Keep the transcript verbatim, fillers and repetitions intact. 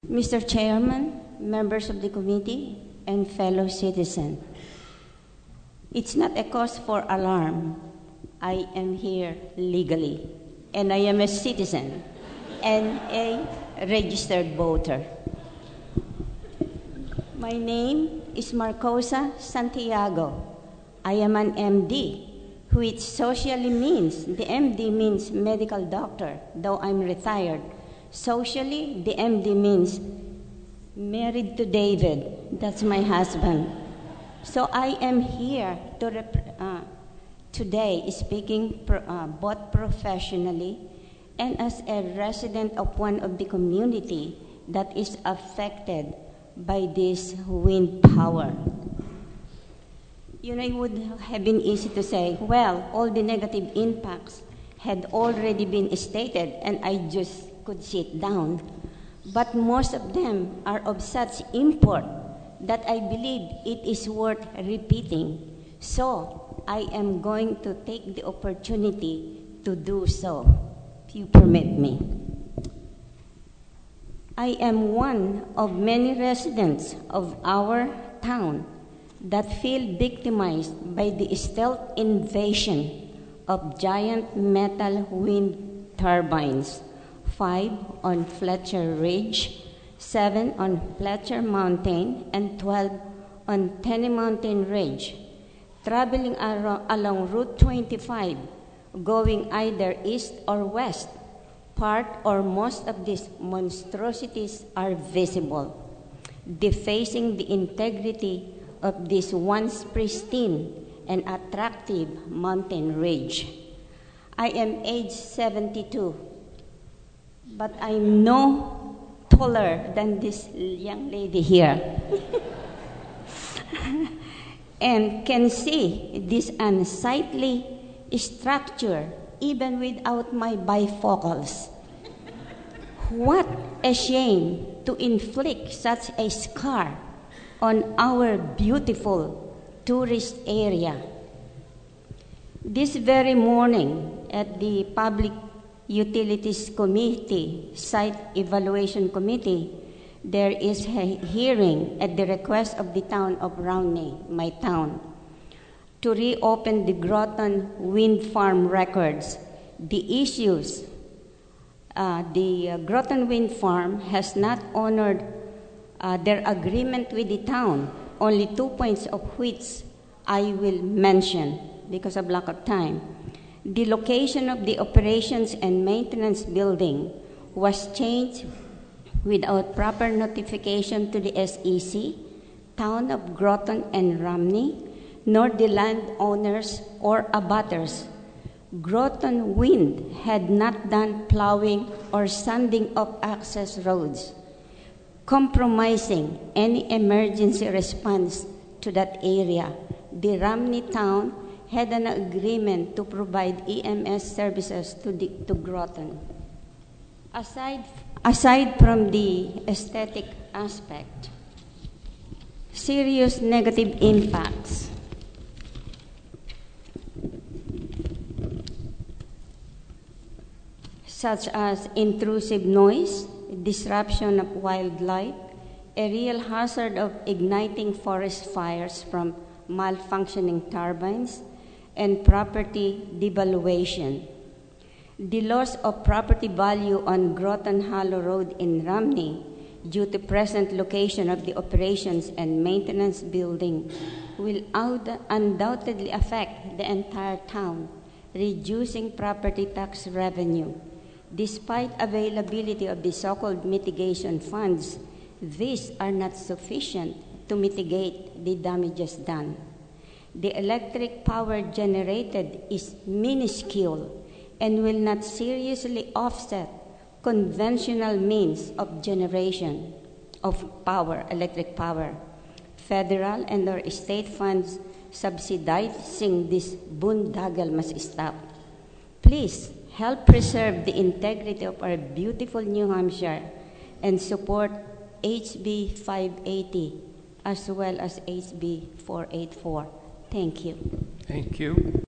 Mister Chairman, members of the committee, and fellow citizens, it's not a cause for alarm. I am here legally, and I am a citizen and a registered voter. My name is Marcosa Santiago. I am an M D, which socially means, the M D means medical doctor, though I'm retired. Socially, the M D means married to David. That's my husband. So I am here to rep- uh, today speaking pro- uh, both professionally and as a resident of one of the community that is affected by this wind power. You know, it would have been easy to say, well, all the negative impacts had already been stated and I just could sit down. But most of them are of such import that I believe it is worth repeating. So I am going to take the opportunity to do so, if you permit me. I am one of many residents of our town that feel victimized by the stealth invasion of giant metal wind turbines, five on Fletcher Ridge, seven on Fletcher Mountain, and twelve on Tenny Mountain Ridge, traveling ar- along Route twenty-five, going either east or west. Part or most of these monstrosities are visible, defacing the integrity of this once pristine and attractive mountain ridge. I am age seventy-two, but I'm no taller than this young lady here. And can see this unsightly structure even without my bifocals. What a shame to inflict such a scar on our beautiful tourist area. This very morning at the Public Utilities Committee, Site Evaluation Committee, there is a hearing at the request of the town of Rowney, my town, to reopen the Groton Wind Farm records. The issues, uh, the uh, Groton Wind Farm has not honored uh, their agreement with the town, only two points of which I will mention because of lack of time. The location of the operations and maintenance building was changed without proper notification to the S E C, Town of Groton and Romney, nor the landowners or abutters. Groton Wind had not done plowing or sanding of access roads, compromising any emergency response to that area. The Romney town had an agreement to provide E M S services to, the, to Groton. Aside, aside from the aesthetic aspect, serious negative impacts such as intrusive noise, disruption of wildlife, a real hazard of igniting forest fires from malfunctioning turbines, and property devaluation. The loss of property value on Groton Hollow Road in Romney due to present location of the operations and maintenance building will undoubtedly affect the entire town, reducing property tax revenue. Despite availability of the so-called mitigation funds, these are not sufficient to mitigate the damages done. The electric power generated is minuscule and will not seriously offset conventional means of generation of power, electric power. Federal and or state funds subsidizing this boondoggle must stop. Please help preserve the integrity of our beautiful New Hampshire and support H B five eighty as well as H B four eighty-four. Thank you. Thank you.